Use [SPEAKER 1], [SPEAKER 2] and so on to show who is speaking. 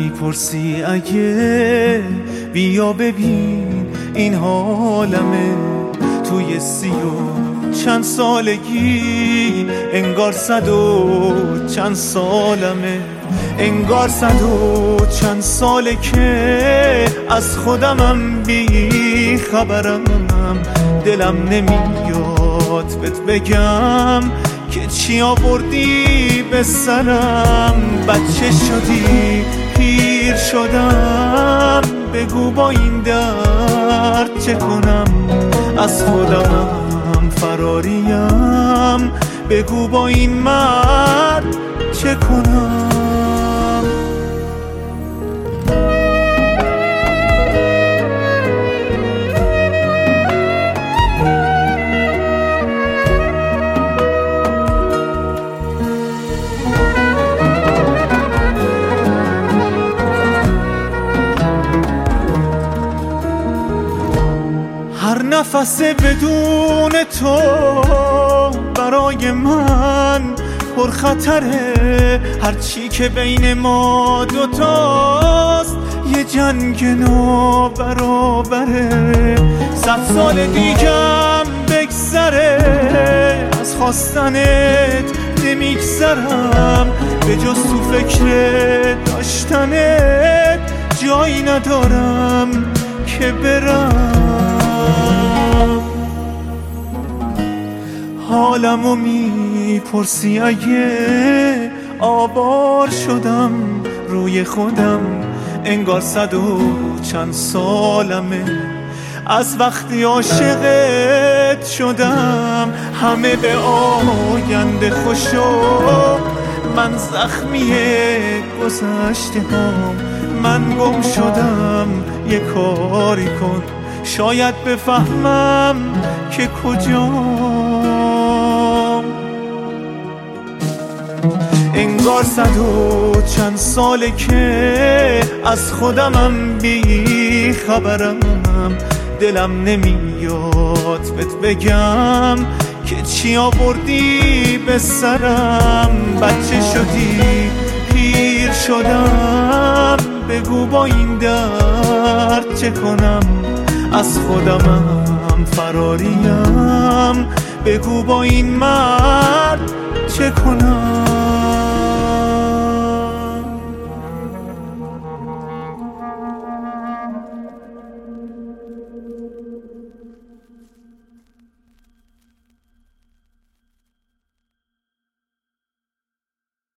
[SPEAKER 1] میپرسی اگه بیا ببین این حالمه توی 30 و چند سالگی، انگار 100 و چند سالمه، انگار 100 و چند ساله که از خودمم بی خبرم. دلم نمیاد بهت بگم که چی آوردی به سرم. بچه شدی پیر شدم، بگو با این درد چه کنم؟ از خودمم فراریم، بگو با این مرد چه کنم؟ هر نفس بدون تو برای من پرخطره، هرچی که بین ما دوتاست یه جنگ نابرابره. 100 سال دیگم بگذره از خواستنت نمیگذرم، به جز تو فکر داشتنت جایی ندارم که برم. حالمو میپرسی اگه آوار شدم روی خودم، انگار 100 و چند سالمه از وقتی عاشقت شدم. همه به آینده خوشو، من زخمی گذشته هم. من گم شدم یه کاری کن، شاید بفهمم که کجام. انگار 100 و چند ساله که از خودمم بی خبرم. دلم نمیاد بهت بگم که چی آوردی به سرم. بچه شدی پیر شدم، بگو با این درد چه کنم؟ از خودمم فراریم، بگو با این مرد چه کنم؟